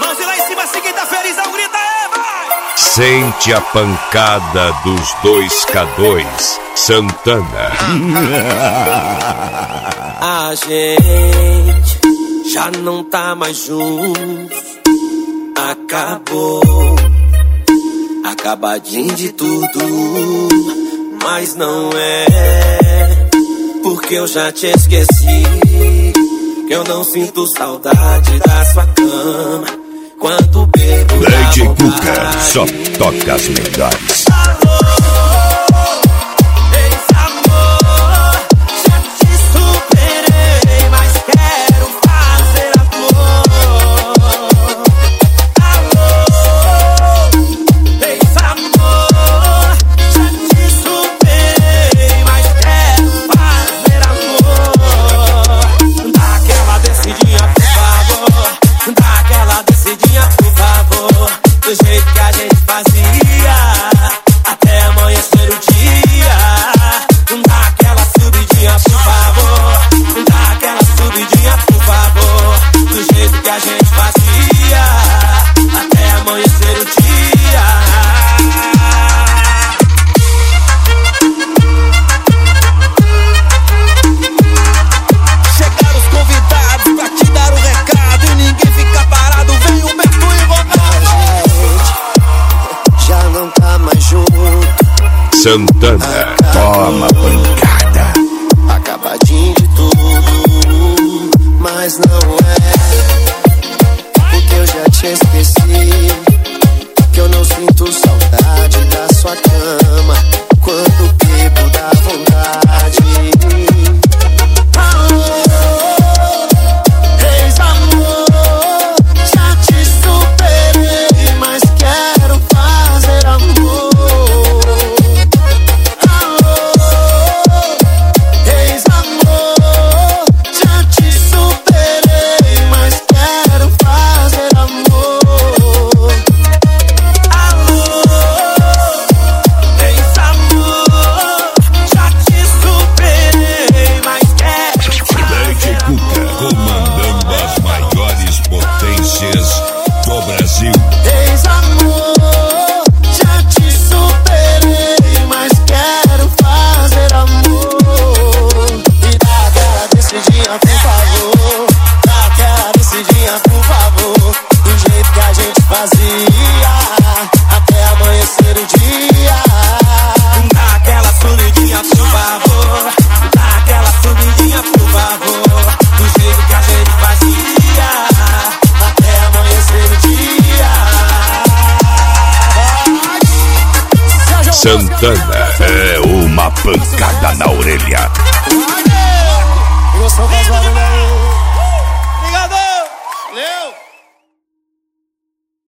mãos e lá em cima, se quem tá felizão, grita aí, vai! Sente a pancada dos 2K2, Santana. A gente já não tá mais junto. Acabou, acabadinho de tudo. Mas não é porque eu já te esqueci, que eu não sinto saudade da sua cama. Quando bebo DJ Cuca só toca as melhores. Do jeito que a gente fazia, até amanhecer o dia. Dá aquela subidinha, por favor. Dá aquela subidinha, por favor. Do jeito que a gente fazia, até amanhecer o dia. Chegaram os convidados pra te dar um recado e ninguém fica parado. Vem o Beto e Ronaldo. Já não tá mais junto. Santana, toma pancada. Acabadinho de tudo, mas não é porque eu já te esqueci, que eu não sinto saudade da sua cama. Quando bebo dá vontade. Ex-amor, já te superei, mas quero fazer amor. Ex-amor, já te superei, mas quero fazer amor. Ex-amor, já te superei, mas quero. DJ Cuca comandando as maiores potências do Brasil. Ex-amor, já te superei, mas quero fazer amor. E dá aquela descidinha, por favor. Dá aquela descidinha, por favor. Do jeito que a gente fazia, até amanhecer o dia. Dá aquela subidinha, por favor. Dá aquela subidinha, por favor. Do jeito que a gente fazia, até amanhecer o dia. Santana é uma pancada.